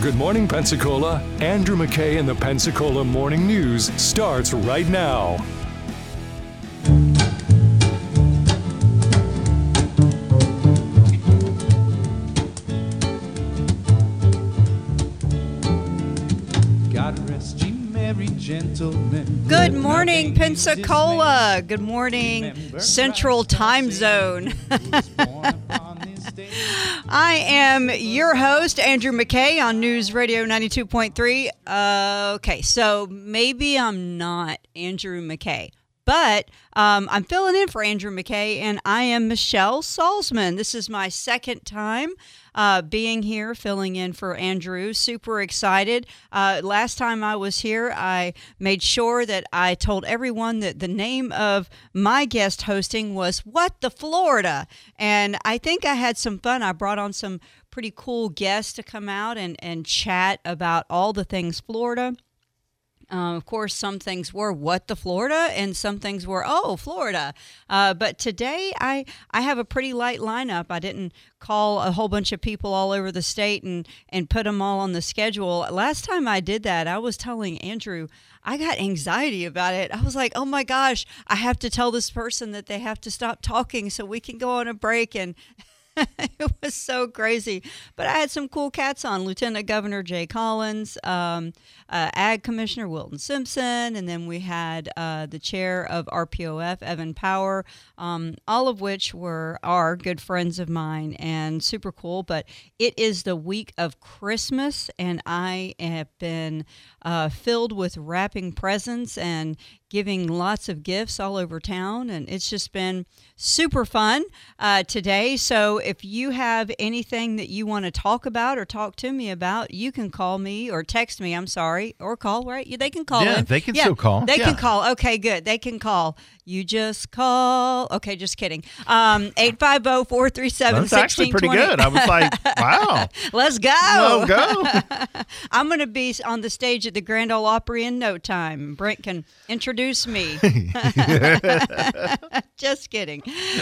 Good Morning Pensacola. Andrew McKay and the Pensacola Morning News starts right now. God rest ye merry gentlemen. Good morning, Pensacola. Good morning, Central Time Zone. I am your host, Andrew McKay, on News Radio 92.3. Okay, so maybe I'm not Andrew McKay, but I'm filling in for Andrew McKay, and I am Michelle Salzman. This is my second time being here, filling in for Andrew. Super excited. Last time I was here, I made sure that I told everyone that the name of my guest hosting was What the Florida. And I think I had some fun. I brought on some pretty cool guests to come out and chat about all the things Florida. Of course, some things were what the Florida, and some things were Florida. But today, I have a pretty light lineup. I didn't call a whole bunch of people all over the state and put them all on the schedule. Last time I did that, I was telling Andrew I got anxiety about it. I was like, oh my gosh, I have to tell this person that they have to stop talking so we can go on a break. And it was so crazy. But I had some cool cats on. Lieutenant Governor Jay Collins, Ag Commissioner Wilton Simpson, and then we had the chair of RPOF, Evan Power, all of which are good friends of mine and super cool. But it is the week of Christmas, and I have been filled with wrapping presents and giving lots of gifts all over town, and it's just been super fun today. So if you have anything that you want to talk about or talk to me about, you can call me or text me, or call, right? They can call in. They can still call. They can call. Okay, good. They can call. You just call. Okay, just kidding. 850-437-1620. That's actually pretty good. I was like, wow. Let's go. Oh, go. I'm going to be on the stage at the Grand Ole Opry in no time. Brent can introduce me. Just kidding.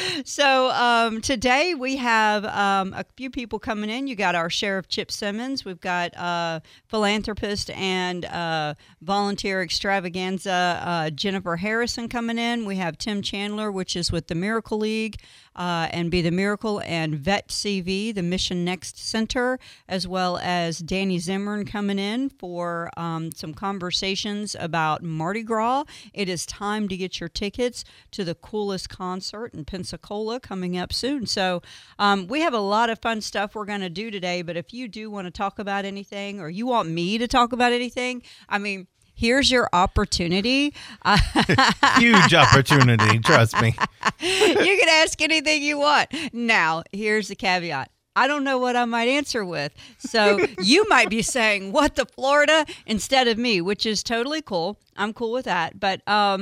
So today we have a few people coming in. You got our Sheriff Chip Simmons. We've got philanthropist and volunteer extravaganza Jennifer Harrison coming in. We have Tim Chandler, which is with the Miracle League and Be the Miracle, and Vet CV, the Mission Next Center, as well as Danny Zimmern coming in for some conversations about Mardi Gras. It is time to get your tickets to the coolest concert in Pensacola coming up soon. So we have a lot of fun stuff we're going to do today, but if you do want to talk about anything or you want me to talk about anything, here's your opportunity. Huge opportunity, trust me. You can ask anything you want. Now, here's the caveat. I don't know what I might answer with. So you might be saying, what the Florida, instead of me, which is totally cool. I'm cool with that. But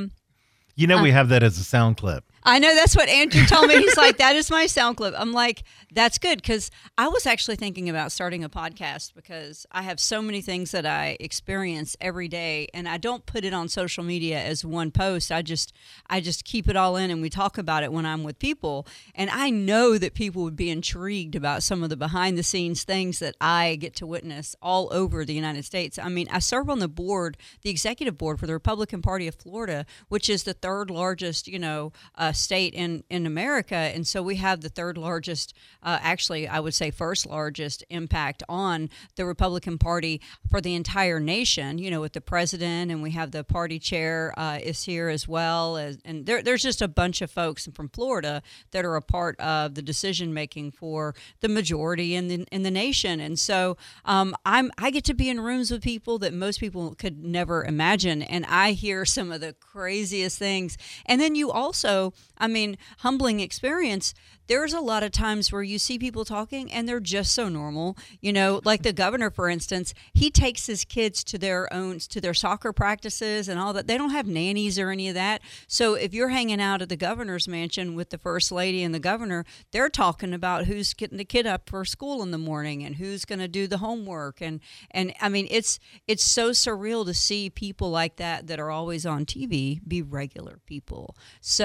we have that as a sound clip. I know, that's what Andrew told me. He's like, that is my sound clip. I'm like, that's good, because I was actually thinking about starting a podcast because I have so many things that I experience every day, and I don't put it on social media as one post. I just keep it all in, and we talk about it when I'm with people. And I know that people would be intrigued about some of the behind-the-scenes things that I get to witness all over the United States. I serve on the board, the executive board for the Republican Party of Florida, which is the third largest, state in America, and so we have the third largest, actually I would say first largest impact on the Republican Party for the entire nation, with the president, and we have the party chair is here as well, and there's just a bunch of folks from Florida that are a part of the decision making for the majority in the nation. And so I get to be in rooms with people that most people could never imagine, and I hear some of the craziest things. And then you also, humbling experience. There's a lot of times where you see people talking and they're just so normal, like the governor, for instance, he takes his kids to their soccer practices and all that. They don't have nannies or any of that. So if you're hanging out at the governor's mansion with the first lady and the governor, they're talking about who's getting the kid up for school in the morning and who's going to do the homework. And it's so surreal to see people like that are always on TV be regular people. So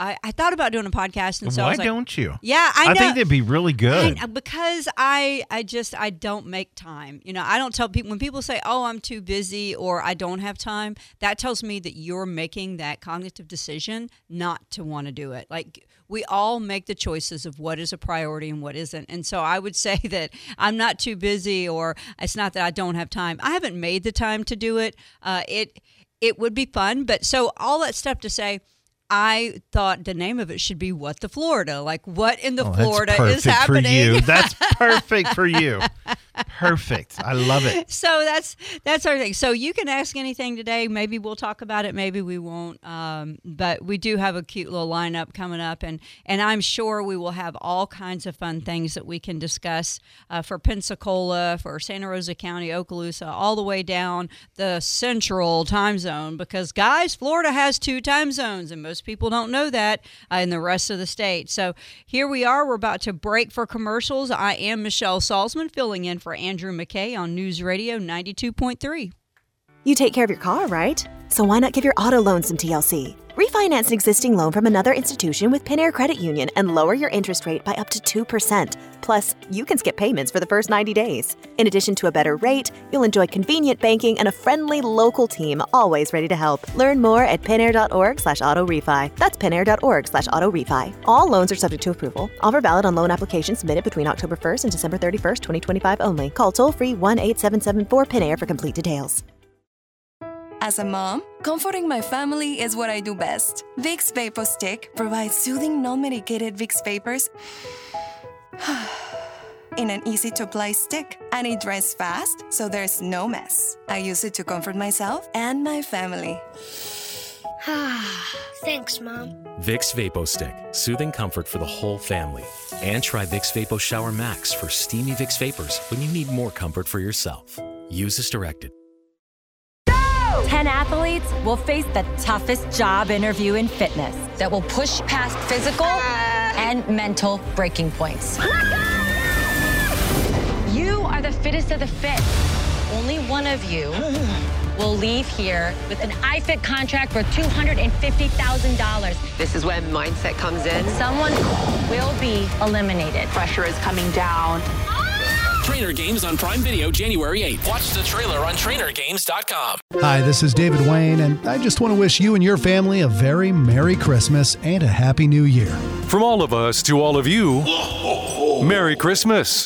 I thought about doing a podcast, and so I Why was like, don't you? yeah, I know. I think that'd be really good. Because I don't make time. I don't tell people when people say, "Oh, I'm too busy" or "I don't have time." That tells me that you're making that cognitive decision not to want to do it. Like we all make the choices of what is a priority and what isn't. And so I would say that I'm not too busy, or it's not that I don't have time. I haven't made the time to do it. It would be fun, but so all that stuff to say, I thought the name of it should be What the Florida? Like, what in the Florida is happening? For you. That's perfect for you. Perfect. I love it. So that's our thing. So you can ask anything today. Maybe we'll talk about it. Maybe we won't. But we do have a cute little lineup coming up, and I'm sure we will have all kinds of fun things that we can discuss for Pensacola, for Santa Rosa County, Okaloosa, all the way down the central time zone. Because, guys, Florida has 2 time zones, and most people don't know that in the rest of the state. So here we are. We're about to break for commercials. I am Michelle Salzman, filling in for Andrew McKay on News Radio 92.3. You take care of your car, right? So why not give your auto loan some TLC? Refinance an existing loan from another institution with PenAir Credit Union and lower your interest rate by up to 2%. Plus, you can skip payments for the first 90 days. In addition to a better rate, you'll enjoy convenient banking and a friendly local team always ready to help. Learn more at penair.org/auto-refi. That's penair.org/auto-refi. All loans are subject to approval. Offer valid on loan applications submitted between October 1st and December 31st, 2025 only. Call toll-free 1-8774-PENAIR for complete details. As a mom, comforting my family is what I do best. Vicks VapoStick provides soothing, non-medicated Vicks vapors in an easy-to-apply stick, and it dries fast, so there's no mess. I use it to comfort myself and my family. Thanks, Mom. Vicks VapoStick, soothing comfort for the whole family. And try Vicks Vapo Shower Max for steamy Vicks vapors when you need more comfort for yourself. Use as directed. 10 athletes will face the toughest job interview in fitness that will push past physical and mental breaking points. You are the fittest of the fit. Only one of you will leave here with an iFit contract for $250,000. This is when mindset comes in. Someone will be eliminated. Pressure is coming down. Trainer Games on Prime Video January 8th. Watch the trailer on trainergames.com. Hi, this is David Wayne, and I just want to wish you and your family a very Merry Christmas and a Happy New Year. From all of us to all of you, Merry Christmas.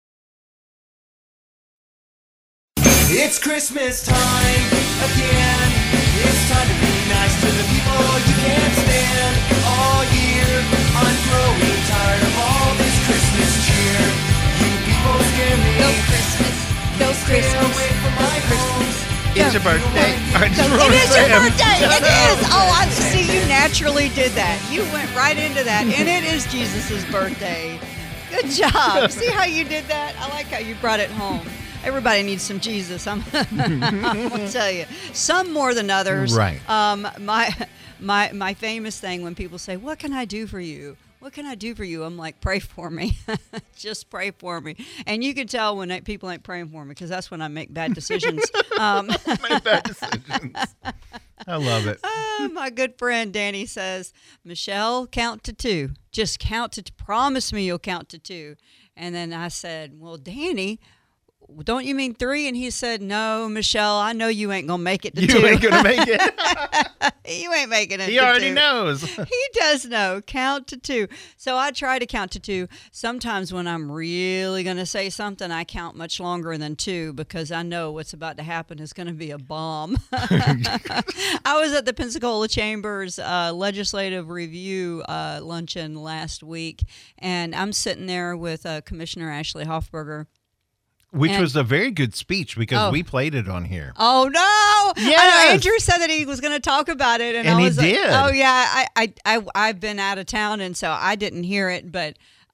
It's Christmas time again. It's time to be nice to the people you can't stand all year. I'm growing tired of all this Christmas cheer. You people scare me. Go Christmas. Go Christmas. Go Christmas. It's your birthday. It is your birthday. It is. Oh, I see. You naturally did that. You went right into that, and it is Jesus' birthday. Good job. See how you did that? I like how you brought it home. Everybody needs some Jesus. I'm gonna tell you, some more than others. Right. My famous thing when people say, "What can I do for you?" What can I do for you? I'm like, pray for me. Just pray for me. And you can tell when people ain't praying for me because that's when I make bad decisions. Make bad decisions. I love it. My good friend Danny says, Michelle, count to 2. Just count to 2. Promise me you'll count to 2. And then I said, well, Danny, don't you mean 3? And he said, no, Michelle, I know you ain't going to make it to 2. You ain't going to make it. You ain't making it. He already knows. He does know. Count to 2. So I try to count to 2. Sometimes when I'm really going to say something, I count much longer than 2 because I know what's about to happen is going to be a bomb. I was at the Pensacola Chamber's legislative review luncheon last week, and I'm sitting there with Commissioner Ashley Hoffberger. Which was a very good speech because we played it on here. Oh, no. Yes. I know, Andrew said that he was going to talk about it. And I was he did. Like, oh, yeah. I've been out of town, and so I didn't hear it. But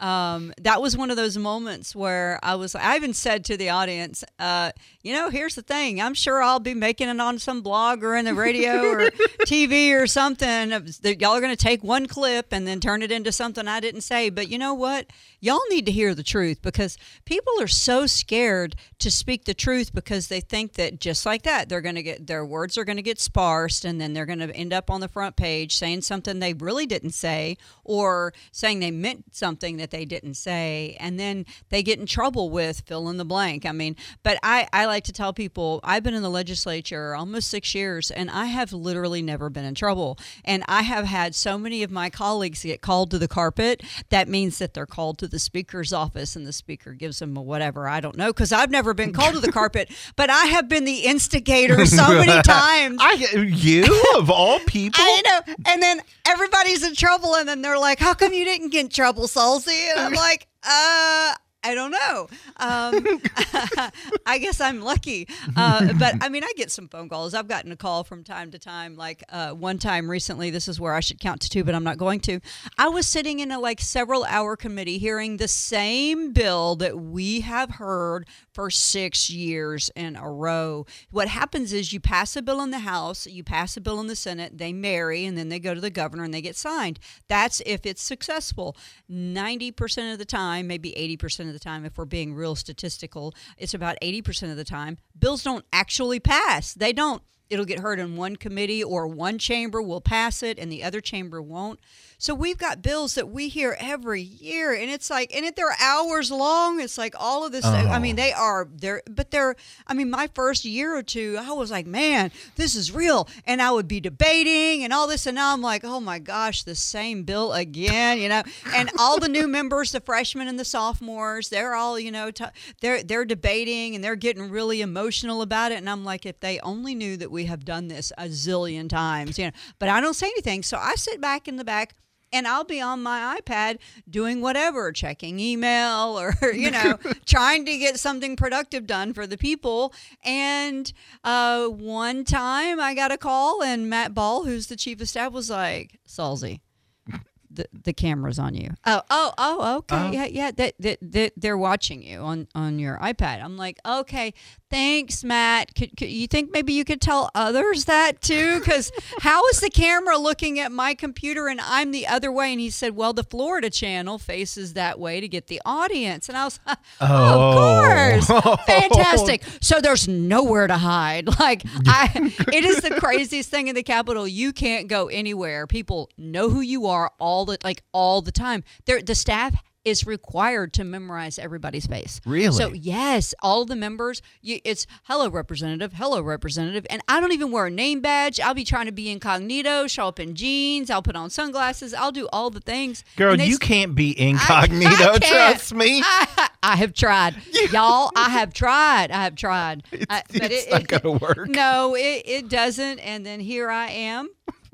that was one of those moments where I even said to the audience, here's the thing. I'm sure I'll be making it on some blog or in the radio or TV or something. Y'all are going to take one clip and then turn it into something I didn't say. But you know what? Y'all need to hear the truth, because people are so scared to speak the truth because they think that just like that, their words are going to get sparsed, and then they're going to end up on the front page saying something they really didn't say, or saying they meant something that they didn't say, and then they get in trouble with fill in the blank. I mean, but I like to tell people I've been in the legislature almost 6 years, and I have literally never been in trouble. And I have had so many of my colleagues get called to the carpet. That means that they're called to the speaker's office, and the speaker gives them a whatever. I don't know, because I've never been called to the carpet, but I have been the instigator so many times. You of all people? I know. And then everybody's in trouble, and then they're like, how come you didn't get in trouble, Salsy? And I'm like, I don't know. I guess I'm lucky. But I mean, I get some phone calls. I've gotten a call from time to time. Like one time recently, this is where I should count to 2, but I'm not going to. I was sitting in a several hour committee hearing the same bill that we have heard for 6 years in a row. What happens is you pass a bill in the House, you pass a bill in the Senate, they marry, and then they go to the governor and they get signed. That's if it's successful. 90% of the time, maybe 80% of the time, if we're being real statistical, it's about 80% of the time, bills don't actually pass. They don't. It'll get heard in one committee, or one chamber will pass it and the other chamber won't. So we've got bills that we hear every year, and it's like, and they're hours long. It's like all of this. I mean, my first year or two, I was like, man, this is real. And I would be debating and all this. And now I'm like, oh my gosh, the same bill again, and all the new members, the freshmen and the sophomores, they're all, they're debating and they're getting really emotional about it. And I'm like, if they only knew that we have done this a zillion times, but I don't say anything. So I sit back in the back, and I'll be on my iPad doing whatever, checking email or, trying to get something productive done for the people. And one time I got a call, and Matt Ball, who's the chief of staff, was like, Salsy, the camera's on you. Okay. Yeah. They're watching you on your iPad. I'm like, okay, thanks, Matt. Could you think maybe you could tell others that too? Because how is the camera looking at my computer and I'm the other way? And he said, well, the Florida channel faces that way to get the audience. And I was, of course. Fantastic. So there's nowhere to hide. It is the craziest thing in the Capitol. You can't go anywhere. People know who you are all the time. The staff is required to memorize everybody's face. Really? So, yes, all the members, it's hello, representative, and I don't even wear a name badge. I'll be trying to be incognito, show up in jeans, I'll put on sunglasses, I'll do all the things. Girl, you can't be incognito, trust me. I have tried. Y'all, I have tried. It's not going to work. No, it doesn't, and then here I am.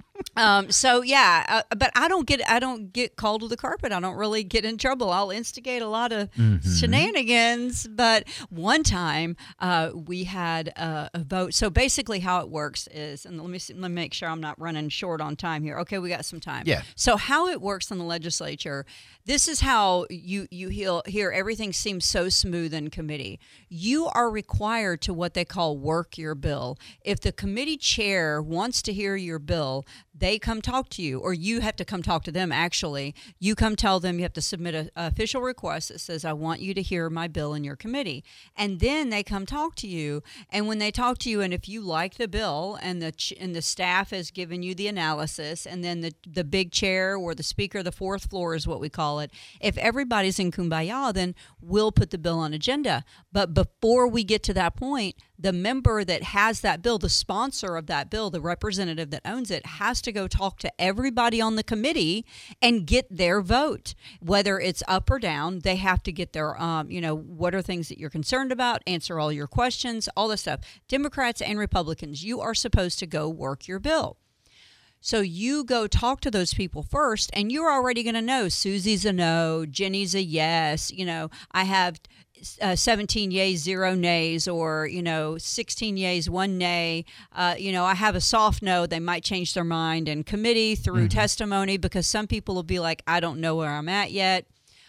But I don't get called to the carpet. I don't really get in trouble. I'll instigate a lot of shenanigans. But one time we had a vote. So basically how it works is, and let me make sure I'm not running short on time here. Okay, we got some time. Yeah. So how it works in the legislature, this is how you hear everything seems so smooth in committee. You are required to what they call work your bill. If the committee chair wants to hear your bill, they come talk to you, or you have to come talk to them, actually. You come tell them you have to submit an official request that says, I want you to hear my bill in your committee. And then they come talk to you. And when they talk to you, and if you like the bill and the staff has given you the analysis, and then the big chair or the speaker, the fourth floor is what we call it, if everybody's in kumbaya, then we'll put the bill on agenda. But before we get to that point, the member that has that bill, the sponsor of that bill, the representative that owns it, has to go talk to everybody on the committee and get their vote. Whether it's up or down, they have to get their, what are things that you're concerned about, answer all your questions, all this stuff. Democrats and Republicans, you are supposed to go work your bill. So you go talk to those people first, and you're already going to know Susie's a no, Jenny's a yes. I have 17 yays, 0 nays, or 16 yays, 1 nay. I have a soft no. They might change their mind in committee through testimony, because some people will be like, I don't know where I'm at yet.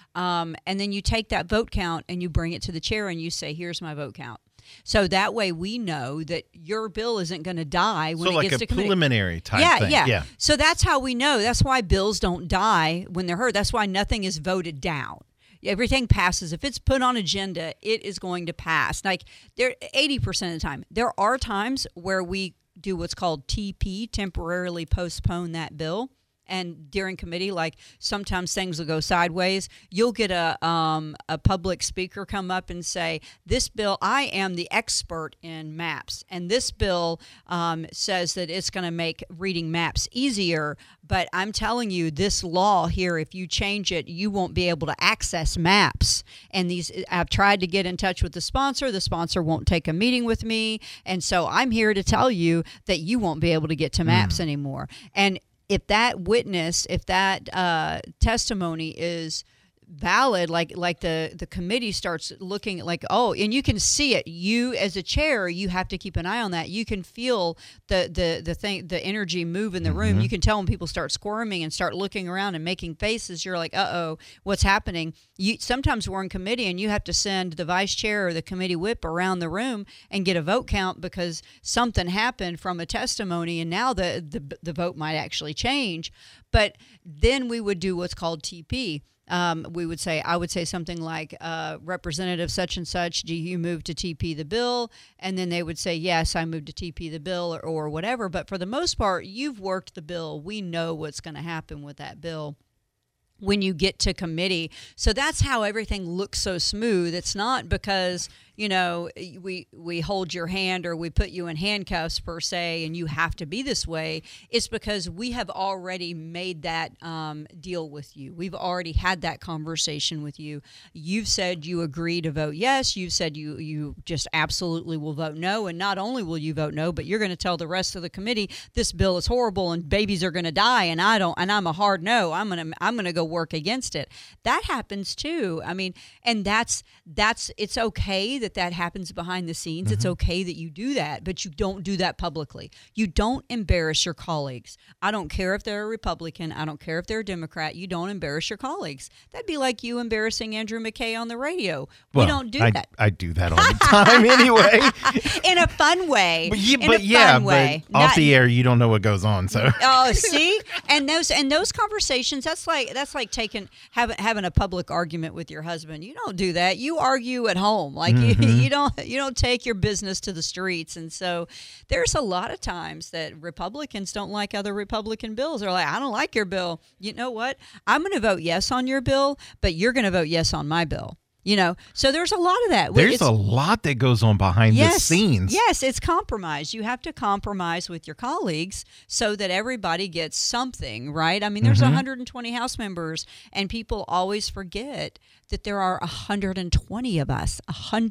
And then you take that vote count and you bring it to the chair and you say, here's my vote count. So that way we know that your bill isn't going to die when it gets to committee. Preliminary type thing. Yeah. So that's how we know. That's why bills don't die when they're heard. That's why nothing is voted down. Everything passes. If it's put on agenda, it is going to pass. Like 80% of the time. There are times where we do what's called TP, temporarily postpone that bill. And during committee, like sometimes things will go sideways. You'll get a public speaker come up and say, this bill, I am the expert in maps. And this bill says that it's going to make reading maps easier. But I'm telling you, this law here, if you change it, you won't be able to access maps. And I've tried to get in touch with the sponsor. The sponsor won't take a meeting with me. And so I'm here to tell you that you won't be able to get to maps anymore. And if that testimony is valid, like the committee starts looking like, and you can see it. You as a chair, you have to keep an eye on that. You can feel the energy move in the room. You can tell when people start squirming and start looking around and making faces. You're like, what's happening? Sometimes we're in committee and you have to send the vice chair or the committee whip around the room and get a vote count because something happened from a testimony and now the vote might actually change. But then we would do what's called TP. I would say something like, Representative such and such, do you move to TP the bill? And then they would say, yes, I move to TP the bill or whatever. But for the most part, you've worked the bill. We know what's going to happen with that bill when you get to committee. So that's how everything looks so smooth. It's not because, we hold your hand or we put you in handcuffs per se and you have to be this way. It's because we have already made that deal with you. We've already had that conversation with you. You've said you agree to vote yes. You've said you just absolutely will vote no. And not only will you vote no, but you're going to tell the rest of the committee this bill is horrible and babies are going to die and I'm a hard no. I'm going to go work against it. That happens too. I mean, and that's it's okay that happens behind the scenes. It's okay that you do that, but you don't do that publicly. You don't embarrass your colleagues. I don't care if they're a Republican. I don't care if they're a Democrat. You don't embarrass your colleagues. That'd be like you embarrassing Andrew McKay on the radio. We don't do that. I do that all the time anyway. In a fun way. But off the air, you don't know what goes on. So see, and those conversations. That's like having a public argument with your husband. You don't do that. You argue at home. Like you don't take your business to the streets. And so there's a lot of times that Republicans don't like other Republican bills. They're like, I don't like your bill. You know what? I'm going to vote yes on your bill, but you're going to vote yes on my bill. So there's a lot of that. There's a lot that goes on behind the scenes. Yes, it's compromise. You have to compromise with your colleagues so that everybody gets something, right? I mean, there's 120 House members, and people always forget that there are 120 of us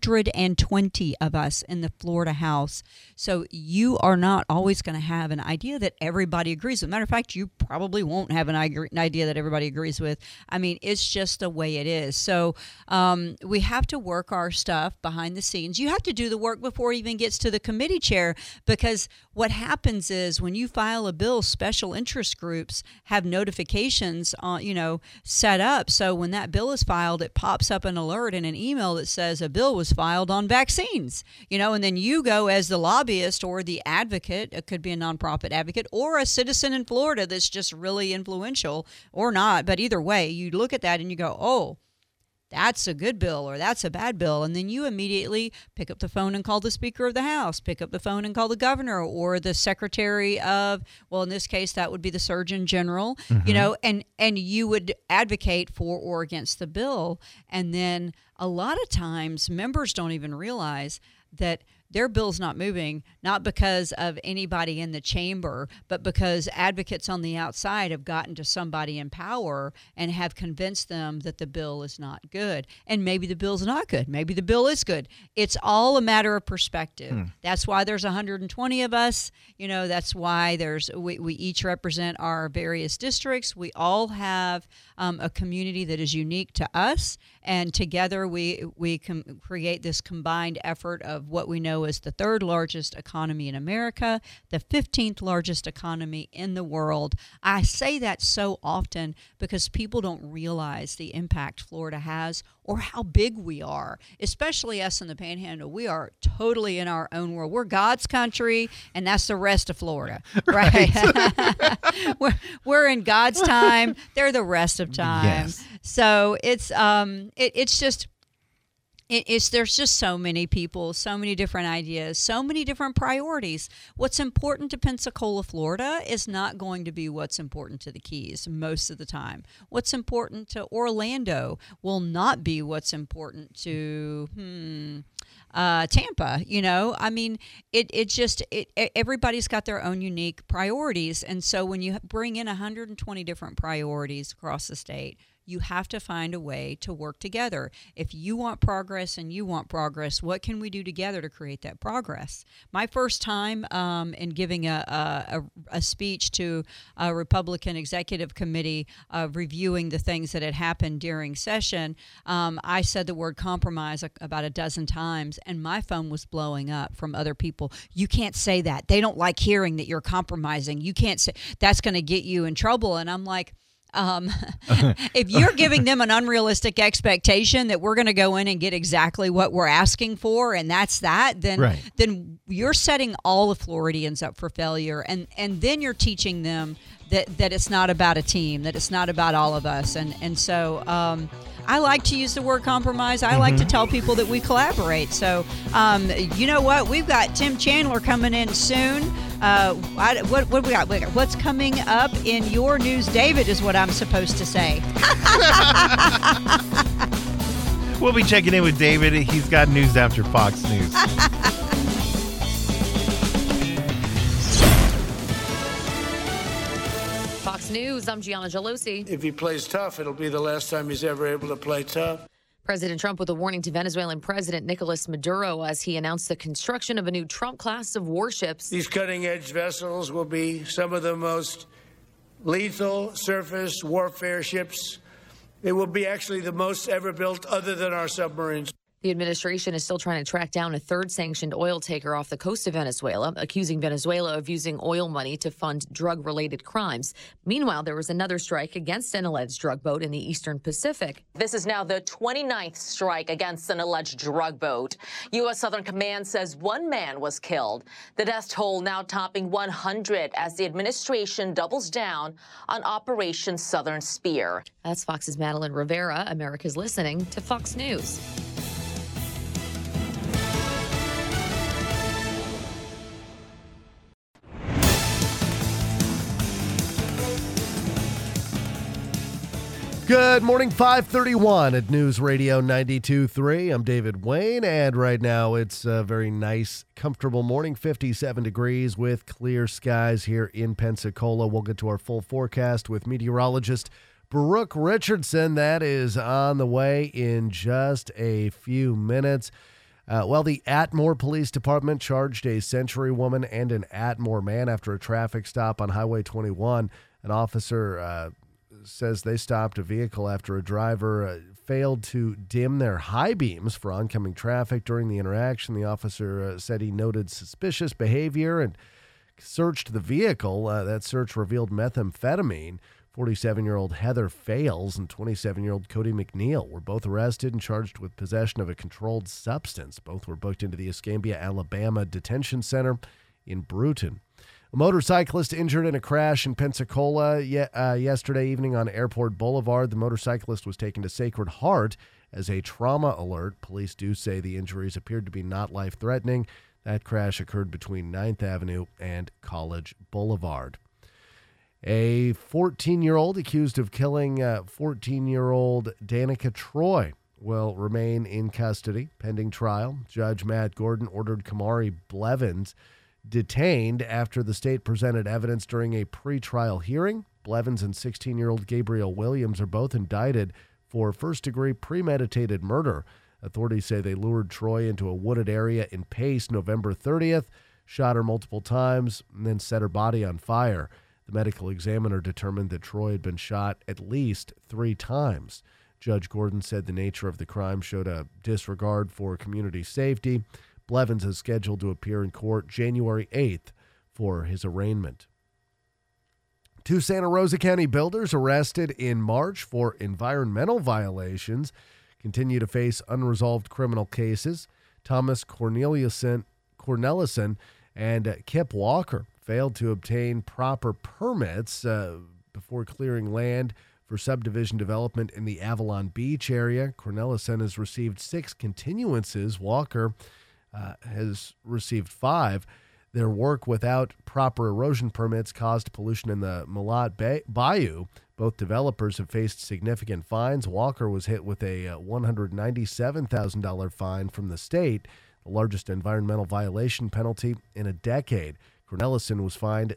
in the Florida House. So you are not always going to have an idea that everybody agrees with. Matter of fact, you probably won't have an idea that everybody agrees with. I mean, it's just the way it is. So we have to work our stuff behind the scenes. You have to do the work before it even gets to the committee chair, because what happens is when you file a bill, special interest groups have notifications set up. So when that bill is filed, it pops up an alert in an email that says a bill was filed on vaccines, and then you go as the lobbyist or the advocate. It could be a nonprofit advocate or a citizen in Florida that's just really influential or not. But either way, you look at that and you go, oh, that's a good bill or that's a bad bill. And then you immediately pick up the phone and call the Speaker of the House, pick up the phone and call the governor or the secretary of, well, in this case, that would be the Surgeon General, and you would advocate for or against the bill. And then a lot of times members don't even realize that their bill's not moving, not because of anybody in the chamber, but because advocates on the outside have gotten to somebody in power and have convinced them that the bill is not good. And maybe the bill's not good. Maybe the bill is good. It's all a matter of perspective. That's why there's 120 of us. That's why we each represent our various districts. We all have a community that is unique to us. And together we can create this combined effort of what we know is the third largest economy in America, the 15th largest economy in the world. I say that so often because people don't realize the impact Florida has or how big we are, especially us in the Panhandle. We are totally in our own world. We're God's country, and that's the rest of Florida, right? we're in God's time. They're the rest of time. Yes. So it's there's just so many people, so many different ideas, so many different priorities. What's important to Pensacola, Florida is not going to be what's important to the Keys most of the time. What's important to Orlando will not be what's important to Tampa. I mean, everybody's got their own unique priorities. And so when you bring in 120 different priorities across the state, you have to find a way to work together. If you want progress and you want progress, what can we do together to create that progress? My first time in giving a speech to a Republican executive committee reviewing the things that had happened during session, I said the word compromise about a dozen times, and my phone was blowing up from other people. You can't say that. They don't like hearing that you're compromising. You can't say that's going to get you in trouble. And I'm like, if you're giving them an unrealistic expectation that we're going to go in and get exactly what we're asking for, and that's that, then you're setting all the Floridians up for failure, and then you're teaching them that it's not about a team, that it's not about all of us, and so I like to use the word compromise. I like to tell people that we collaborate. So you know what? We've got Tim Chandler coming in soon. What we got? What's coming up in your news, David, is what I'm supposed to say. We'll be checking in with David. He's got news after Fox News. Fox News, I'm Gianna Gelosi. If he plays tough, it'll be the last time he's ever able to play tough. President Trump with a warning to Venezuelan President Nicolas Maduro as he announced the construction of a new Trump class of warships. These cutting-edge vessels will be some of the most lethal surface warfare ships. They will be actually the most ever built other than our submarines. The administration is still trying to track down a third sanctioned oil taker off the coast of Venezuela, accusing Venezuela of using oil money to fund drug-related crimes. Meanwhile, there was another strike against an alleged drug boat in the Eastern Pacific. This is now the 29th strike against an alleged drug boat. U.S. Southern Command says one man was killed. The death toll now topping 100 as the administration doubles down on Operation Southern Spear. That's Fox's Madeline Rivera. America's listening to Fox News. Good morning, 5:31 at News Radio 92.3. I'm David Wayne, and right now it's a very nice, comfortable morning, 57 degrees with clear skies here in Pensacola. We'll get to our full forecast with meteorologist Brooke Richardson. That is on the way in just a few minutes. The Atmore Police Department charged a Century woman and an Atmore man after a traffic stop on Highway 21. An officer says they stopped a vehicle after a driver failed to dim their high beams for oncoming traffic during the interaction. The officer said he noted suspicious behavior and searched the vehicle. That search revealed methamphetamine. 47-year-old Heather Fales and 27-year-old Cody McNeil were both arrested and charged with possession of a controlled substance. Both were booked into the Escambia, Alabama Detention Center in Brewton. A motorcyclist injured in a crash in Pensacola yesterday evening on Airport Boulevard. The motorcyclist was taken to Sacred Heart as a trauma alert. Police do say the injuries appeared to be not life-threatening. That crash occurred between 9th Avenue and College Boulevard. A 14-year-old accused of killing 14-year-old Danica Troy will remain in custody pending trial. Judge Matt Gordon ordered Kamari Blevins detained after the state presented evidence during a pretrial hearing. Blevins and 16-year-old Gabriel Williams are both indicted for first-degree premeditated murder. Authorities say they lured Troy into a wooded area in Pace November 30th, shot her multiple times, and then set her body on fire. The medical examiner determined that Troy had been shot at least 3 times. Judge Gordon said the nature of the crime showed a disregard for community safety. Blevins is scheduled to appear in court January 8th for his arraignment. 2 Santa Rosa County builders arrested in March for environmental violations continue to face unresolved criminal cases. Thomas Cornelison and Kip Walker failed to obtain proper permits before clearing land for subdivision development in the Avalon Beach area. Cornelison has received 6 continuances. Walker has received 5. Their work without proper erosion permits caused pollution in the Malott Bayou. Both developers have faced significant fines. Walker was hit with a $197,000 fine from the state, the largest environmental violation penalty in a decade. Cornelison was fined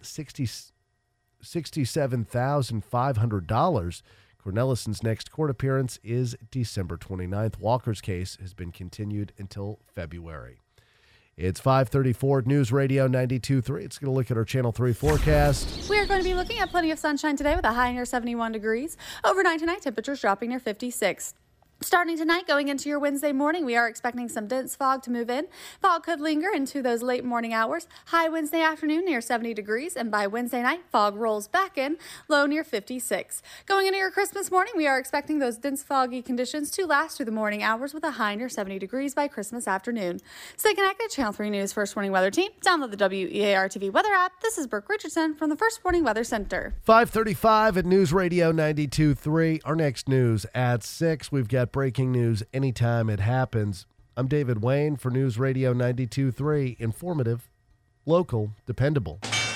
$67,500. Cornelison's next court appearance is December 29th. Walker's case has been continued until February. It's 5:34 News Radio 92.3. It's going to look at our Channel 3 forecast. We are going to be looking at plenty of sunshine today with a high near 71 degrees. Overnight tonight, temperatures dropping near 56. Starting tonight, going into your Wednesday morning, we are expecting some dense fog to move in. Fog could linger into those late morning hours. High Wednesday afternoon near 70 degrees, and by Wednesday night, fog rolls back in, low near 56. Going into your Christmas morning, we are expecting those dense foggy conditions to last through the morning hours with a high near 70 degrees by Christmas afternoon. Stay connected, Channel 3 News First Warning Weather Team. Download the WEAR TV weather app. This is Brooke Richardson from the First Warning Weather Center. 5:35 at News Radio 92.3. Our next news at 6. We've got breaking news anytime it happens. I'm David Wayne for News Radio 92.3. Informative, local, dependable.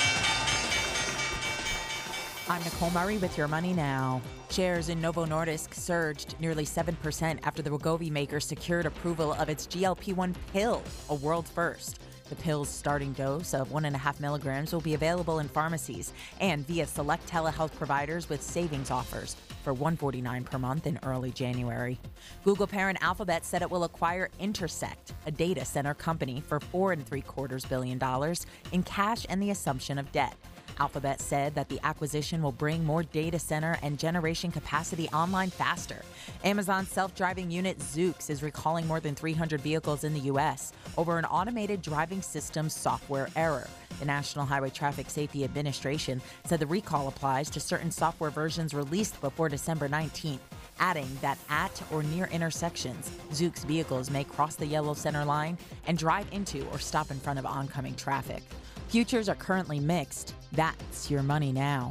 I'm Nicole Murray with Your Money Now. Shares in Novo Nordisk surged nearly 7% after the Wegovy maker secured approval of its GLP-1 pill, a world first. The pill's starting dose of 1.5 milligrams will be available in pharmacies and via select telehealth providers with savings offers for $149 per month in early January. Google parent Alphabet said it will acquire Intersect, a data center company, for $4.75 billion in cash and the assumption of debt. Alphabet said that the acquisition will bring more data center and generation capacity online faster. Amazon's self-driving unit Zoox is recalling more than 300 vehicles in the U.S. over an automated driving system software error. The National Highway Traffic Safety Administration said the recall applies to certain software versions released before December 19th, adding that at or near intersections, Zoox vehicles may cross the yellow center line and drive into or stop in front of oncoming traffic. Futures are currently mixed. That's Your Money Now.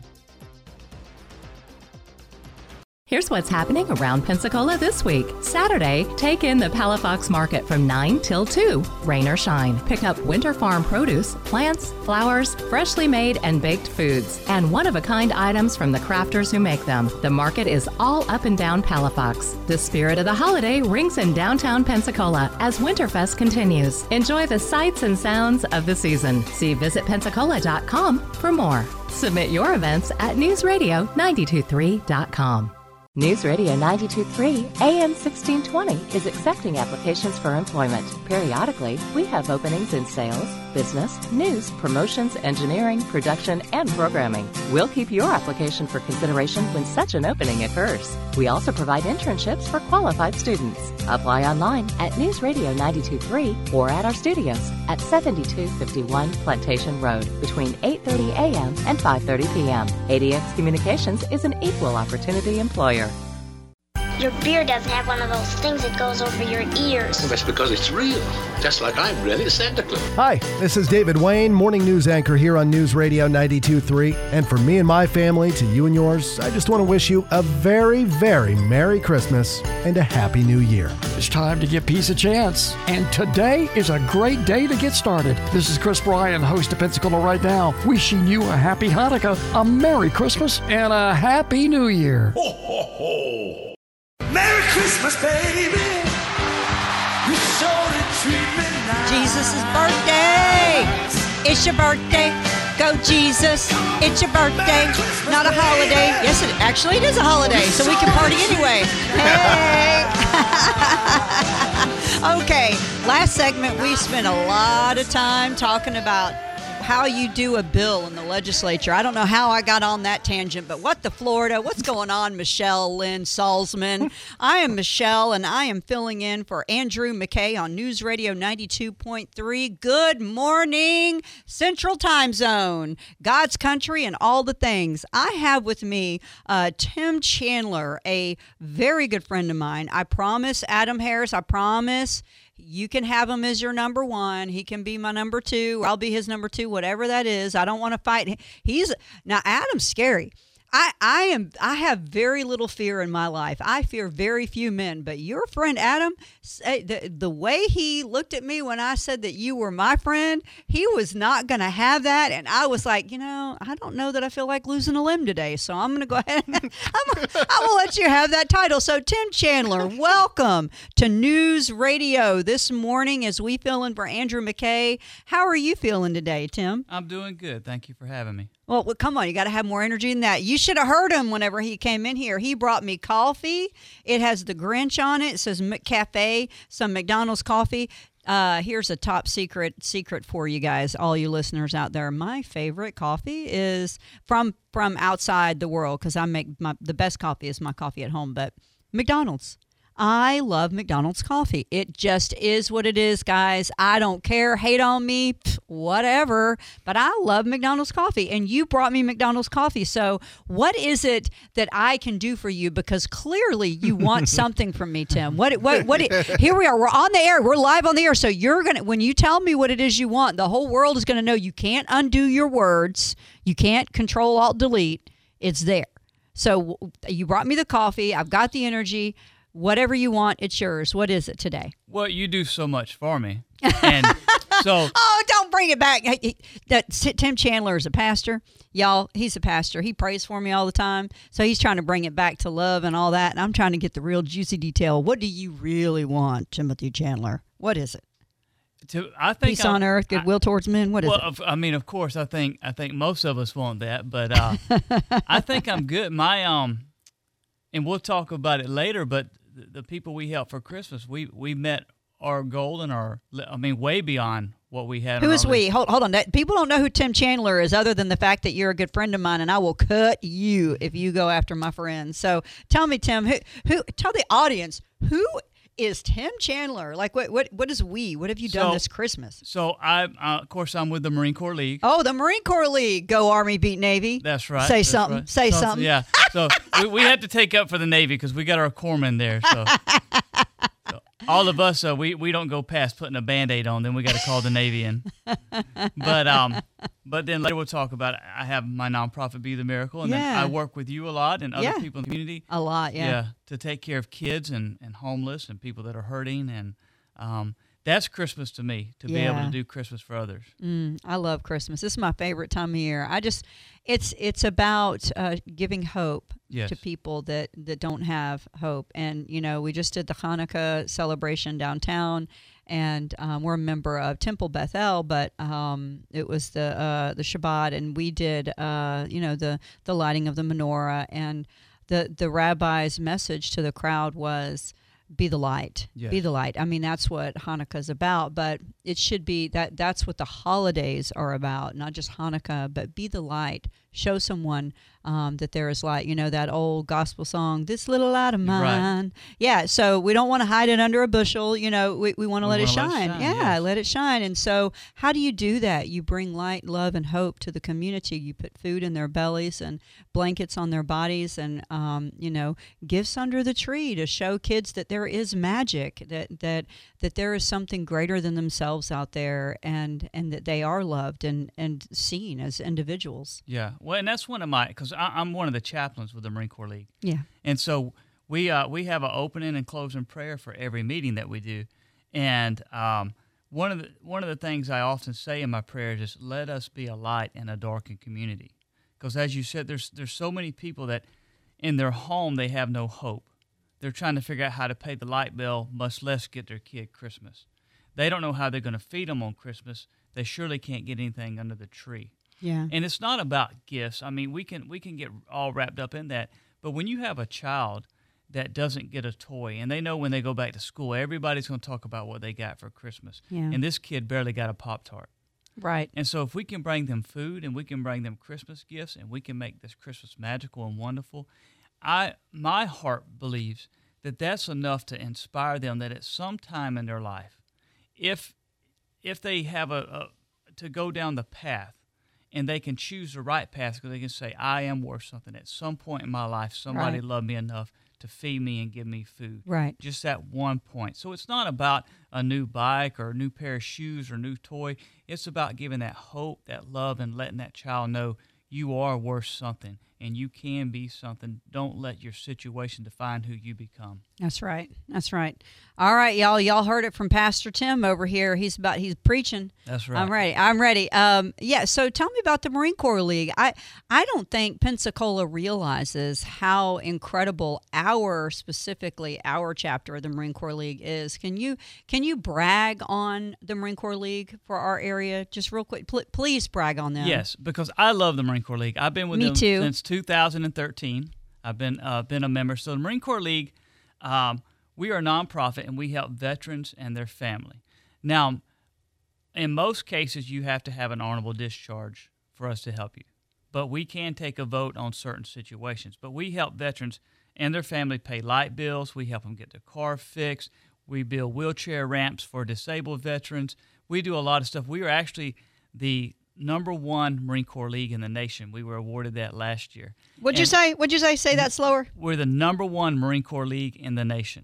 Here's what's happening around Pensacola this week. Saturday, take in the Palafox Market from 9 till 2, rain or shine. Pick up winter farm produce, plants, flowers, freshly made and baked foods, and one-of-a-kind items from the crafters who make them. The market is all up and down Palafox. The spirit of the holiday rings in downtown Pensacola as Winterfest continues. Enjoy the sights and sounds of the season. See visitpensacola.com for more. Submit your events at newsradio923.com. News Radio 92.3 AM 1620 is accepting applications for employment. Periodically, we have openings in sales, business, news, promotions, engineering, production, and programming. We'll keep your application for consideration when such an opening occurs. We also provide internships for qualified students. Apply online at News Radio 92.3 or at our studios at 7251 Plantation Road between 8:30 a.m. and 5:30 p.m. ADX Communications is an equal opportunity employer. Your beard doesn't have one of those things that goes over your ears. That's because it's real, just like I'm really Santa Claus. Hi, this is David Wayne, morning news anchor here on News Radio 92.3. And from me and my family to you and yours, I just want to wish you a very, very Merry Christmas and a Happy New Year. It's time to give peace a chance, and today is a great day to get started. This is Chris Bryan, host of Pensacola Right Now, wishing you a happy Hanukkah, a Merry Christmas, and a Happy New Year. Ho, ho, ho. Merry Christmas, baby. You sure did treat me nice. Jesus' birthday. It's your birthday. Go Jesus. It's your birthday. Not a holiday. Yes, it is a holiday, so we can party anyway. Hey. Okay, last segment we spent a lot of time talking about how you do a bill in the legislature. I don't know how I got on that tangent, but what the Florida? What's going on, Michelle Lynn Salzman? I am Michelle, and I am filling in for Andrew McKay on News Radio 92.3. Good morning, Central Time Zone, God's country, and all the things. I have with me Tim Chandler, a very good friend of mine. I promise, Adam Harris, I promise you can have him as your number one. He can be my number two. I'll be his number two, whatever that is. I don't want to fight. Now Adam's scary. I have very little fear in my life. I fear very few men, but your friend Adam, the way he looked at me when I said that you were my friend, he was not going to have that. And I was like, I don't know that I feel like losing a limb today. So I'm going to go ahead and I will let you have that title. So Tim Chandler, welcome to News Radio this morning as we fill in for Andrew McKay. How are you feeling today, Tim? I'm doing good. Thank you for having me. Well, come on. You got to have more energy than that. You should have heard him whenever he came in here. He brought me coffee. It has the Grinch on it. It says McCafe, some McDonald's coffee. Here's a top secret for you guys, all you listeners out there. My favorite coffee is from outside the world because I make the best coffee is my coffee at home, but McDonald's. I love McDonald's coffee. It just is what it is, guys. I don't care. Hate on me, whatever. But I love McDonald's coffee. And you brought me McDonald's coffee. So what is it that I can do for you? Because clearly you want something from me, Tim. What? Here we are. We're on the air. We're live on the air. So when you tell me what it is you want, the whole world is going to know you can't undo your words. You can't Control Alt Delete. It's there. So you brought me the coffee. I've got the energy. Whatever you want, it's yours. What is it today? Well, you do so much for me. And so oh, don't bring it back. Tim Chandler is a pastor. Y'all, he's a pastor. He prays for me all the time. So he's trying to bring it back to love and all that. And I'm trying to get the real juicy detail. What do you really want, Timothy Chandler? What is it? I think peace on earth, goodwill towards men. What is it? Well, I mean, of course, I think most of us want that. But I think I'm good. And we'll talk about it later, but the people we helped for Christmas, we met our goal and way beyond what we had. Who is we? Hold on. People don't know who Tim Chandler is other than the fact that you're a good friend of mine, and I will cut you if you go after my friends. So tell me, Tim, who tell the audience, who is Tim Chandler? Like, what is we? What have you done this Christmas? So, of course, I'm with the Marine Corps League. Oh, the Marine Corps League. Go Army, beat Navy. That's right. Say something. Right. Say something. Yeah. So we had to take up for the Navy because we got our corpsmen there. So all of us, we don't go past putting a Band-Aid on. Then we got to call the Navy in. But then later we'll talk about it. I have my nonprofit, Be the Miracle, and then I work with you a lot and other people in the community. A lot, yeah. To take care of kids and homeless and people that are hurting. And that's Christmas to me, to be able to do Christmas for others. I love Christmas. This is my favorite time of year. It's about giving hope to people that don't have hope. And, we just did the Hanukkah celebration downtown, and we're a member of Temple Bethel, but it was the Shabbat, and we did, the lighting of the menorah, and the rabbi's message to the crowd was, be the light. Yes. Be the light. I mean, that's what Hanukkah's about, but it should be that's what the holidays are about, not just Hanukkah, but be the light. Show someone that there is light. That old gospel song, "This Little Light of Mine." Right. Yeah, so we don't want to hide it under a bushel. We want to let it shine. Let it shine. And so how do you do that? You bring light, love, and hope to the community. You put food in their bellies and blankets on their bodies, and gifts under the tree to show kids that there is magic, that there is something greater than themselves out there, and that they are loved and seen as individuals. Yeah. Well, and that's one of because I'm one of the chaplains with the Marine Corps League. Yeah. And so we have an opening and closing prayer for every meeting that we do. And one of the things I often say in my prayers is, let us be a light in a darkened community. Because as you said, there's so many people that in their home they have no hope. They're trying to figure out how to pay the light bill, much less get their kid Christmas. They don't know how they're going to feed them on Christmas. They surely can't get anything under the tree. Yeah. And it's not about gifts. I mean, we can get all wrapped up in that. But when you have a child that doesn't get a toy, and they know when they go back to school, everybody's going to talk about what they got for Christmas. Yeah. And this kid barely got a Pop-Tart. Right. And so if we can bring them food and we can bring them Christmas gifts and we can make this Christmas magical and wonderful, my heart believes that that's enough to inspire them that at some time in their life, if they have to go down the path and they can choose the right path because they can say, I am worth something. At some point in my life, somebody loved me enough to feed me and give me food. Right. Just at one point. So it's not about a new bike or a new pair of shoes or a new toy. It's about giving that hope, that love, and letting that child know you are worth something and you can be something. Don't let your situation define who you become. That's right. That's right. All right, y'all. Y'all heard it from Pastor Tim over here. He's preaching. That's right. I'm ready. Yeah. So tell me about the Marine Corps League. I don't think Pensacola realizes how incredible specifically our chapter of the Marine Corps League is. Can you brag on the Marine Corps League for our area? Just real quick, please brag on them. Yes, because I love the Marine Corps League. I've been with them since 2013. I've been a member. So the Marine Corps League, we are a nonprofit, and we help veterans and their family. Now, in most cases, you have to have an honorable discharge for us to help you. But we can take a vote on certain situations. But we help veterans and their family pay light bills. We help them get their car fixed. We build wheelchair ramps for disabled veterans. We do a lot of stuff. We are actually the #1 Marine Corps League in the nation. We were awarded that last year. What'd you say? Say that slower. We're the #1 Marine Corps League in the nation.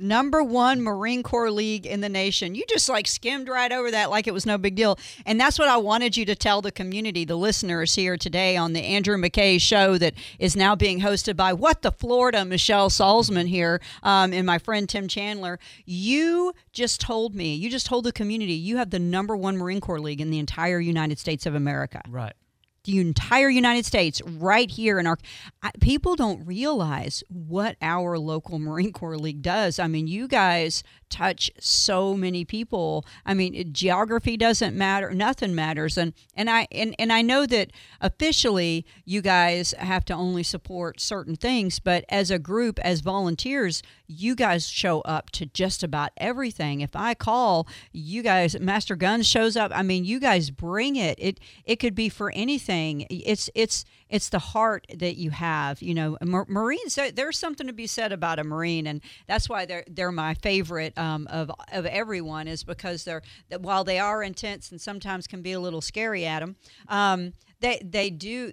#1 Marine Corps League in the nation. You just skimmed right over that like it was no big deal. And that's what I wanted you to tell the community, the listeners here today on the Andrew McKay show that is now being hosted by What the Florida, Michelle Salzman here, and my friend Tim Chandler. You just told the community you have the #1 Marine Corps League in the entire United States of America. Right. The entire United States right here in our people don't realize what our local Marine Corps League does. I mean, you guys touch so many people. I mean, geography doesn't matter, nothing matters. And I know that officially you guys have to only support certain things, but as a group, as volunteers, you guys show up to just about everything. If I call, you guys, Master Guns shows up. I mean, you guys bring it. It could be for anything. It's the heart that you have. You know, Marines. There's something to be said about a Marine, and that's why they're my favorite of everyone. Is because while they are intense and sometimes can be a little scary at them. They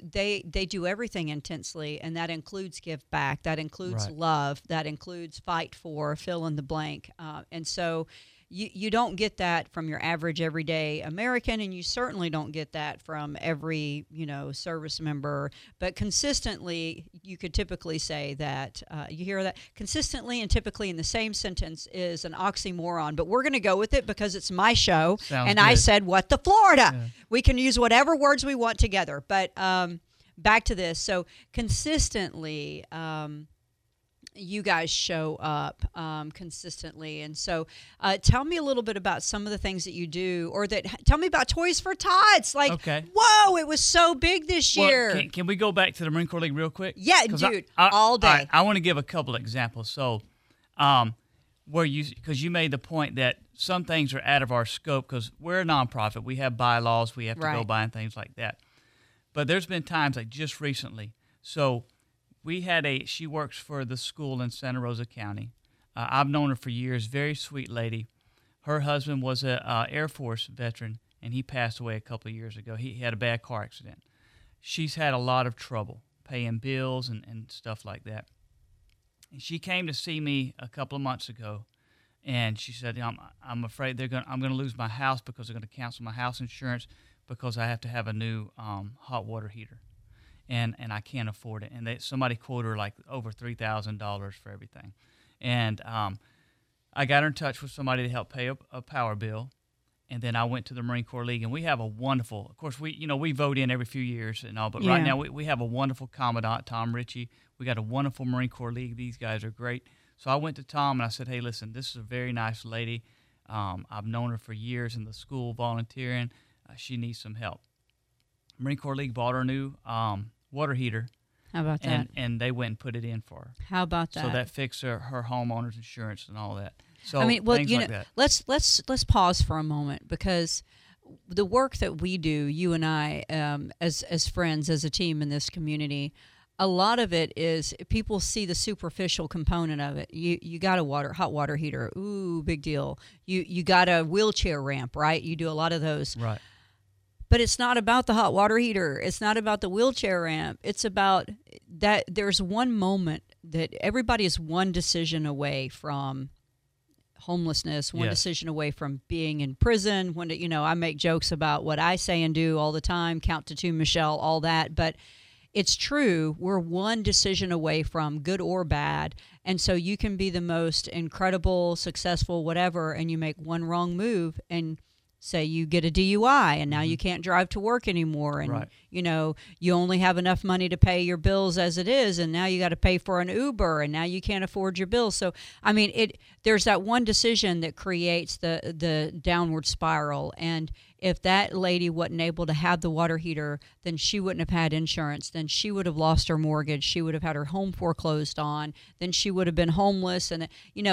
do everything intensely, and that includes give back. That includes love. That includes fight for, fill in the blank. And so you don't get that from your average everyday American, and you certainly don't get that from every service member. But consistently, you could typically say that you hear that consistently and typically in the same sentence is an oxymoron. But we're going to go with it because it's my show, and I said what the Florida. Yeah. We can use whatever words we want together. But back to this. So consistently. You guys show up consistently. And so tell me a little bit about some of the things that you do, or tell me about Toys for Tots. Whoa, it was so big this year. Can we go back to the Marine Corps League real quick? Yeah, dude, all day. I want to give a couple examples. So because you made the point that some things are out of our scope because we're a nonprofit. We have bylaws we have to go by and things like that. But there's been times like just recently. So we had she works for the school in Santa Rosa County. I've known her for years, very sweet lady. Her husband was a Air Force veteran, and he passed away a couple of years ago. He had a bad car accident. She's had a lot of trouble paying bills and stuff like that. And she came to see me a couple of months ago, and she said, I'm afraid I'm going to lose my house because they're going to cancel my house insurance because I have to have a new hot water heater. And I can't afford it. And somebody quoted her like over $3,000 for everything. And I got her in touch with somebody to help pay a power bill. And then I went to the Marine Corps League, and we have a wonderful, of course, we vote in every few years and all, but right now we have a wonderful Commandant, Tom Ritchie. We got a wonderful Marine Corps League. These guys are great. So I went to Tom and I said, hey, listen, this is a very nice lady. I've known her for years in the school volunteering. She needs some help. Marine Corps League bought her a new water heater. How about that? And they went and put it in for her. How about that? So that fixed her homeowner's insurance and all that. So I mean, well, things like that. Let's pause for a moment because the work that we do, you and I, as friends, as a team in this community, a lot of it is people see the superficial component of it. You got a hot water heater. Ooh, big deal. You got a wheelchair ramp, right? You do a lot of those. Right. But it's not about the hot water heater. It's not about the wheelchair ramp. It's about that there's one moment that everybody is one decision away from homelessness, one decision away from being in prison. I make jokes about what I say and do all the time, count to 2, Michelle, all that. But it's true. We're one decision away from good or bad. And so you can be the most incredible, successful, whatever, and you make one wrong move and say you get a DUI and now you can't drive to work anymore. And, you only have enough money to pay your bills as it is. And now you got to pay for an Uber and now you can't afford your bills. So, there's that one decision that creates the downward spiral. And if that lady wasn't able to have the water heater, then she wouldn't have had insurance. Then she would have lost her mortgage. She would have had her home foreclosed on. Then she would have been homeless. And,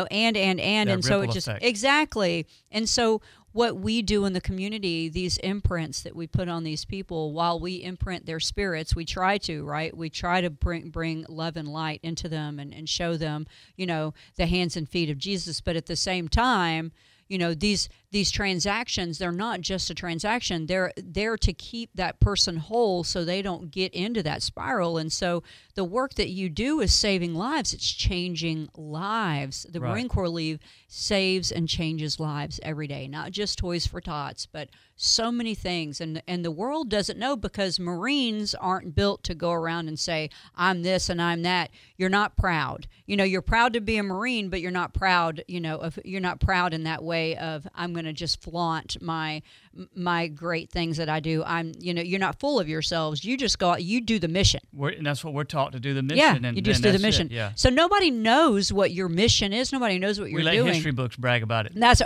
and so it just, exactly. And so what we do in the community, these imprints that we put on these people, while we imprint their spirits, we try to, right? We try to bring love and light into them and show them, the hands and feet of Jesus. But at the same time, these transactions, they're not just a transaction. They're there to keep that person whole so they don't get into that spiral. And so the work that you do is saving lives. It's changing lives. The Marine Corps League saves and changes lives every day, not just Toys for Tots, but so many things. And the world doesn't know because Marines aren't built to go around and say, I'm this and I'm that. You're not proud. You're proud to be a Marine, but you're not proud, you're not proud in that way of I'm going to just flaunt my great things that I do. You're not full of yourselves. You just go out, you do the mission. And that's what we're taught to do, the mission. Yeah, you just do the mission. Yeah. So nobody knows what your mission is. Nobody knows what you're doing. We let history books brag about it. And that's,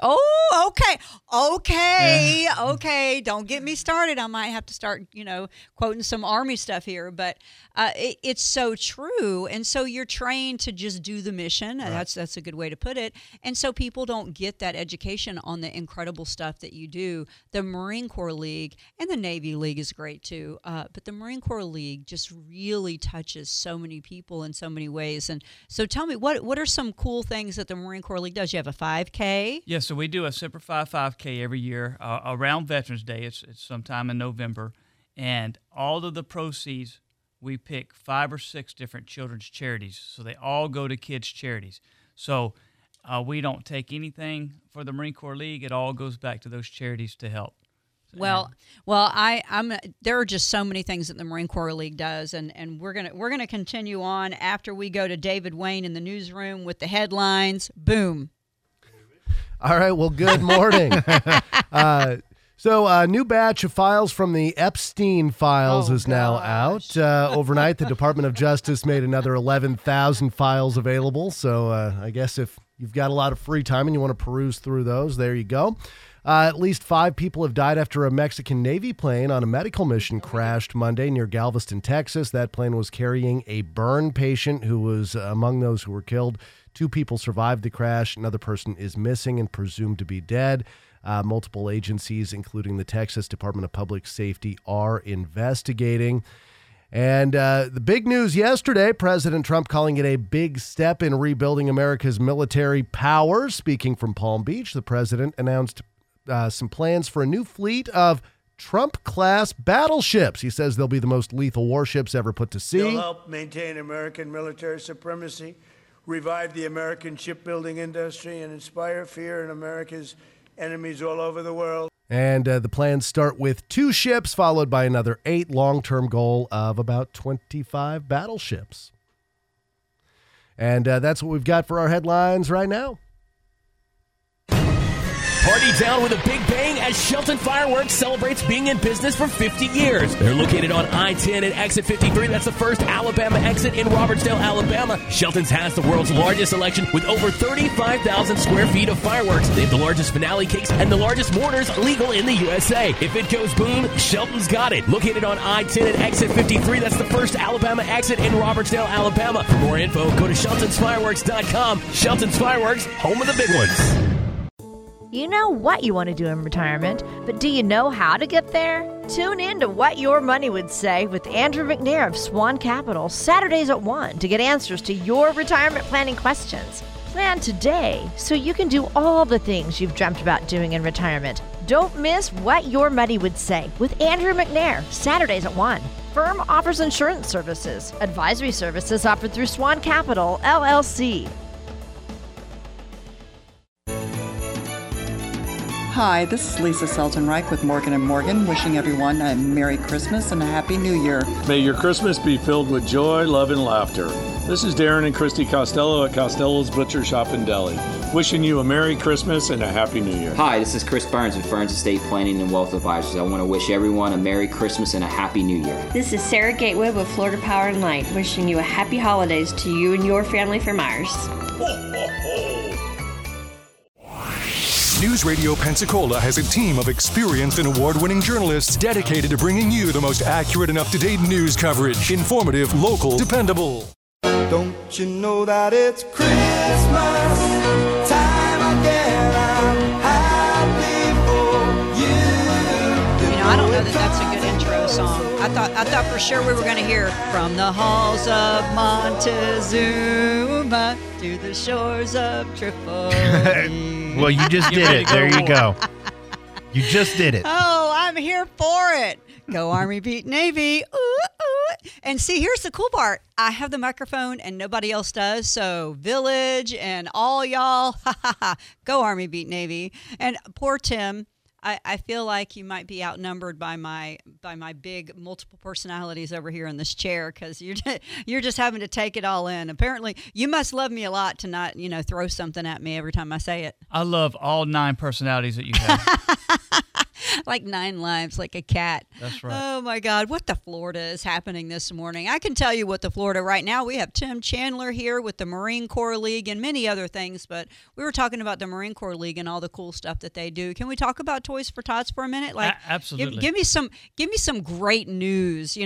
okay. Don't get me started. I might have to start, quoting some Army stuff here. But it's so true. And so you're trained to just do the mission. Right. That's a good way to put it. And so people don't get that education on the incredible stuff that you do. The Marine Corps League and the Navy League is great too. But the Marine Corps League just really touches so many people in so many ways. And so tell me, what are some cool things that the Marine Corps League does? You have a 5K? Yeah, so we do a Semper Fi 5K every year around Veterans Day. It's sometime in November. And all of the proceeds, we pick 5 or 6 different children's charities. So they all go to kids' charities. So we don't take anything for the Marine Corps League. It all goes back to those charities to help. Well, I'm. There are just so many things that the Marine Corps League does, and we're gonna continue on after we go to David Wayne in the newsroom with the headlines. Boom. All right. Well, good morning. So a new batch of files from the Epstein files is now out. Overnight, the Department of Justice made another 11,000 files available. So I guess if you've got a lot of free time and you want to peruse through those, there you go. At least 5 people have died after a Mexican Navy plane on a medical mission crashed Monday near Galveston, Texas. That plane was carrying a burn patient who was among those who were killed. 2 people survived the crash. Another person is missing and presumed to be dead. Multiple agencies, including the Texas Department of Public Safety, are investigating. And the big news yesterday, President Trump calling it a big step in rebuilding America's military power. Speaking from Palm Beach, the president announced some plans for a new fleet of Trump-class battleships. He says they'll be the most lethal warships ever put to sea. They'll help maintain American military supremacy, revive the American shipbuilding industry, and inspire fear in America's enemies all over the world. And the plans start with 2 ships, followed by another 8, long-term goal of about 25 battleships. And that's what we've got for our headlines right now. Party down with a big bang as Shelton Fireworks celebrates being in business for 50 years. They're located on I-10 and Exit 53. That's the first Alabama exit in Robertsdale, Alabama. Shelton's has the world's largest selection with over 35,000 square feet of fireworks. They have the largest finale cakes and the largest mortars legal in the USA. If it goes boom, Shelton's got it. Located on I-10 and Exit 53. That's the first Alabama exit in Robertsdale, Alabama. For more info, go to SheltonsFireworks.com. Shelton's Fireworks, home of the big ones. You know what you want to do in retirement, but do you know how to get there? Tune in to What Your Money Would Say with Andrew McNair of Swan Capital, Saturdays at 1 to get answers to your retirement planning questions. Plan today so you can do all the things you've dreamt about doing in retirement. Don't miss What Your Money Would Say with Andrew McNair, Saturdays at 1. Firm offers insurance services. Advisory services offered through Swan Capital, LLC. Hi, this is Lisa Selton-Reich with Morgan & Morgan, wishing everyone a Merry Christmas and a Happy New Year. May your Christmas be filled with joy, love, and laughter. This is Darren and Christy Costello at Costello's Butcher Shop and Deli, wishing you a Merry Christmas and a Happy New Year. Hi, this is Chris Burns with Burns Estate Planning and Wealth Advisors. I want to wish everyone a Merry Christmas and a Happy New Year. This is Sarah Gateway with Florida Power and Light, wishing you a happy holidays to you and your family from ours. News Radio Pensacola has a team of experienced and award-winning journalists dedicated to bringing you the most accurate and up-to-date news coverage. Informative, local, dependable. Don't you know that it's Christmas time again? I'm happy for you. You know, I don't know that that's a good intro song. I thought for sure we were going to hear from the halls of Montezuma to the shores of Tripoli. Well, you just did it. There you go. You just did it. Oh, I'm here for it. Go Army, beat Navy. Ooh, ooh. And see, here's the cool part. I have the microphone and nobody else does. So Village and all y'all, go Army, beat Navy. And poor Tim. I feel like you might be outnumbered by my big multiple personalities over here in this chair because you're just having to take it all in. Apparently, you must love me a lot to not throw something at me every time I say it. I love all 9 personalities that you have. Like 9 lives, like a cat. That's right. Oh, my God. What the Florida is happening this morning. I can tell you what the Florida right now. We have Tim Chandler here with the Marine Corps League and many other things, but we were talking about the Marine Corps League and all the cool stuff that they do. Can we talk about Toys for Tots for a minute? Absolutely. Give me some great news.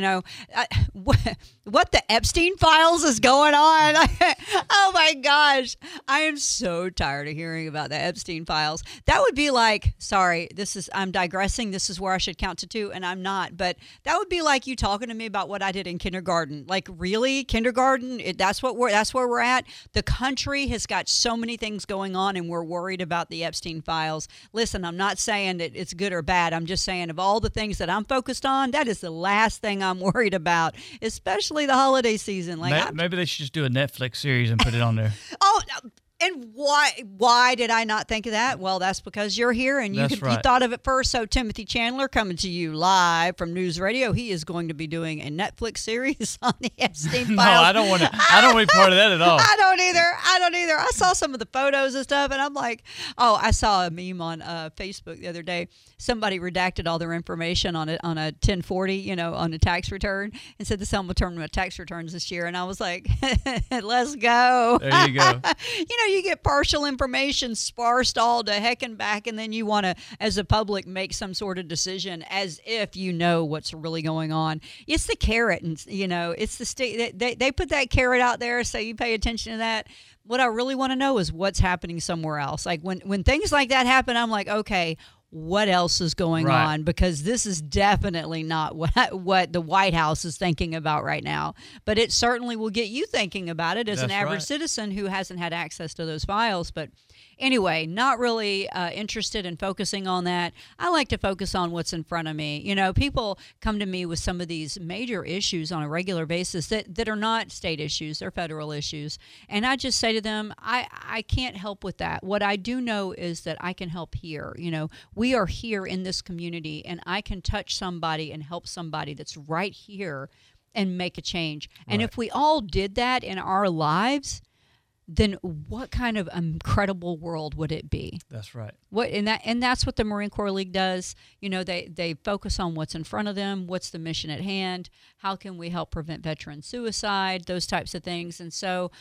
What the Epstein files is going on? Oh, my gosh. I am so tired of hearing about the Epstein files. That would be like, sorry, I'm digressing. This is where I should count to 2, and I'm not. But that would be like you talking to me about what I did in kindergarten. Like, really? Kindergarten? That's where we're at? The country has got so many things going on, and we're worried about the Epstein files. Listen, I'm not saying that it's good or bad. I'm just saying of all the things that I'm focused on, that is the last thing I'm worried about, especially the holiday season. Maybe they should just do a Netflix series and put it on there. Oh, and why did I not think of that? Well, that's because you're here and you thought of it first. So Timothy Chandler coming to you live from News Radio. He is going to be doing a Netflix series on the Epstein files. No, I don't want to be part of that at all. I don't either. I saw some of the photos and stuff, and I'm like, I saw a meme on Facebook the other day. Somebody redacted all their information on a 1040, on a tax return, and said the sum will turn my tax returns this year. And I was like, let's go. There you go. You get partial information sparsed all to heck and back, and then you want to, as a public, make some sort of decision as if you know what's really going on. It's the carrot, and it's the state. They put that carrot out there, so you pay attention to that. What I really want to know is what's happening somewhere else. Like when things like that happen, I'm like, okay, what else is going on? Because this is definitely not what the White House is thinking about right now. But it certainly will get you thinking about it as an average citizen who hasn't had access to those files. But anyway, not really interested in focusing on that. I like to focus on what's in front of me. People come to me with some of these major issues on a regular basis that are not state issues, they're federal issues. And I just say to them, I can't help with that. What I do know is that I can help here. We are here in this community, and I can touch somebody and help somebody that's right here and make a change. Right. And if we all did that in our lives, then what kind of incredible world would it be? That's right. And that's what the Marine Corps League does. They focus on what's in front of them, what's the mission at hand, how can we help prevent veteran suicide, those types of things. And so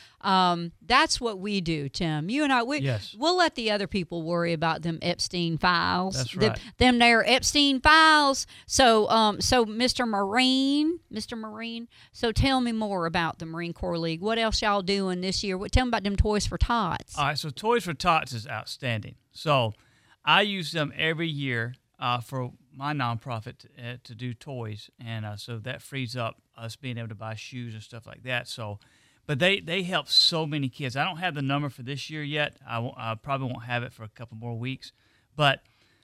that's what we do, Tim. You and I, we'll let the other people worry about them Epstein files. That's right. Them there Epstein files. So Mr. Marine, so tell me more about the Marine Corps League. What else y'all doing this year? Tell me about them Toys for Tots. All right, so Toys for Tots is outstanding. So I use them every year for my nonprofit to do toys, and so that frees up us being able to buy shoes and stuff like that. So, but they help so many kids. I don't have the number for this year yet. I probably won't have it for a couple more weeks, but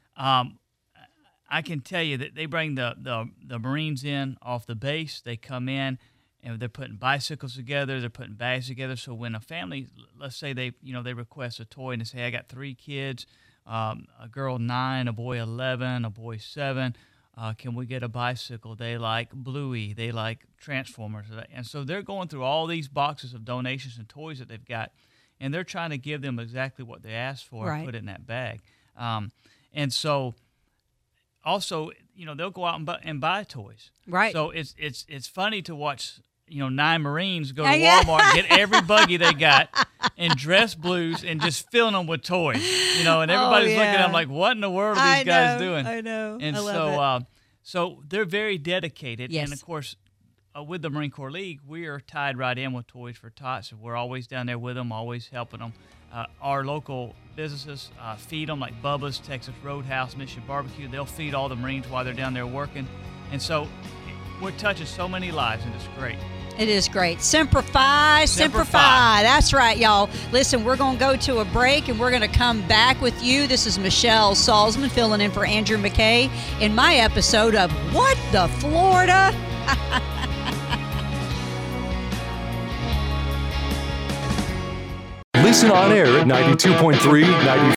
I can tell you that they bring the Marines in off the base. They come in and they're putting bicycles together. They're putting bags together. So when a family, let's say they request a toy and they say, I got 3 kids, a girl 9, a boy 11, a boy 7. Can we get a bicycle? They like Bluey. They like Transformers. And so they're going through all these boxes of donations and toys that they've got, and they're trying to give them exactly what they asked for and put it in that bag. And so also, they'll go out and buy toys. Right. So it's funny to watch, 9 Marines go to Walmart, get every buggy they got, and dress blues and just filling them with toys. And everybody's looking at them like, what in the world are these guys doing? I know. And I love it. So they're very dedicated. Yes. And of course, with the Marine Corps League, we are tied right in with Toys for Tots. So we're always down there with them, always helping them. Our local businesses feed them, like Bubba's, Texas Roadhouse, Mission Barbecue. They'll feed all the Marines while they're down there working. And so we're touching so many lives, and it's great. It is great. Semper Fi, Semper Fi. That's right, y'all. Listen, we're going to go to a break, and we're going to come back with you. This is Michelle Salzman filling in for Andrew McKay in my episode of What the Florida? Listen on air at 92.3, 90.